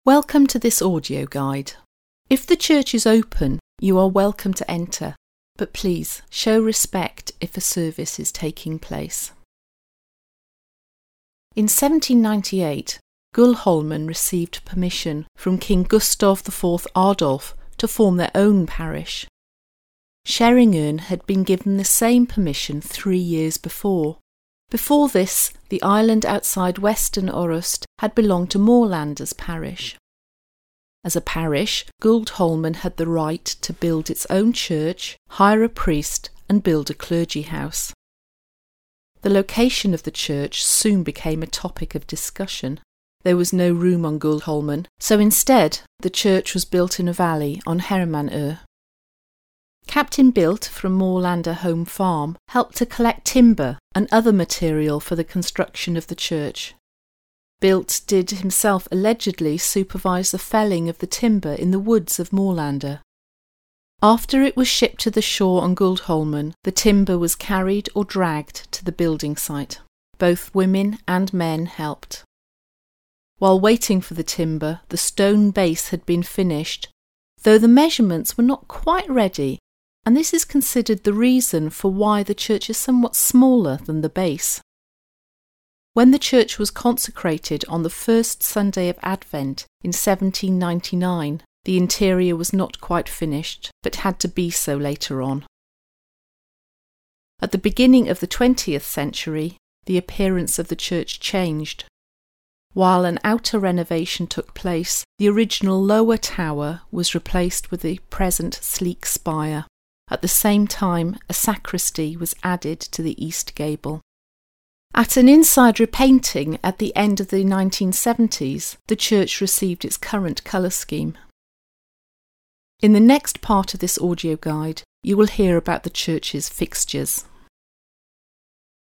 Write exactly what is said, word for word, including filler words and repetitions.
Welcome to this audio guide. If the church is open, you are welcome to enter, but please show respect if a service is taking place. In seventeen ninety-eight, Gullholmen received permission from King Gustav the Fourth Adolf to form their own parish. Sheringhön had been given the same permission three years before. Before this, the island outside Western Orust had belonged to Mårlanders parish. As a parish, Gullholmen had the right to build its own church, hire a priest, and build a clergy house. The location of the church soon became a topic of discussion. There was no room on Gullholmen, so instead the church was built in a valley on Hermanö. Captain Bildt from Mårlander Home Farm helped to collect timber and other material for the construction of the church. Bildt did himself allegedly supervise the felling of the timber in the woods of Mårlander. After it was shipped to the shore on Gullholmen, the timber was carried or dragged to the building site. Both women and men helped. While waiting for the timber, the stone base had been finished, though the measurements were not quite ready, and this is considered the reason for why the church is somewhat smaller than the base. When the church was consecrated on the first Sunday of Advent in seventeen ninety-nine, the interior was not quite finished, but had to be so later on. At the beginning of the twentieth century, the appearance of the church changed. While an outer renovation took place, the original lower tower was replaced with the present sleek spire. At the same time, a sacristy was added to the east gable. At an inside repainting at the end of the nineteen seventies, the church received its current colour scheme. In the next part of this audio guide, you will hear about the church's fixtures.